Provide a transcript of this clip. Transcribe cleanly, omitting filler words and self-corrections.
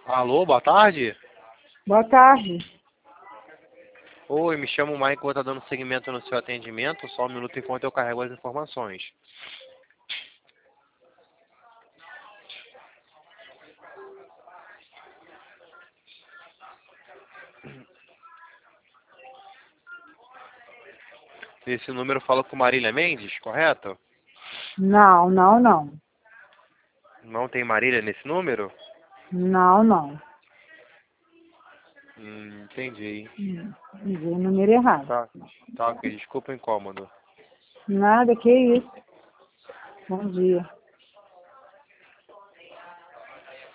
Alô, boa tarde. Boa tarde. Oi, me chamo Mike, vou estar dando seguimento no seu atendimento. Só um minuto enquanto eu carrego as informações. Esse número fala com Marília Mendes, correto? Não, não, não. Não tem Marília nesse número? Não, não. Entendi. Liguei o número errado. Tá, ok. Desculpa o incômodo. Nada, que isso. Bom dia.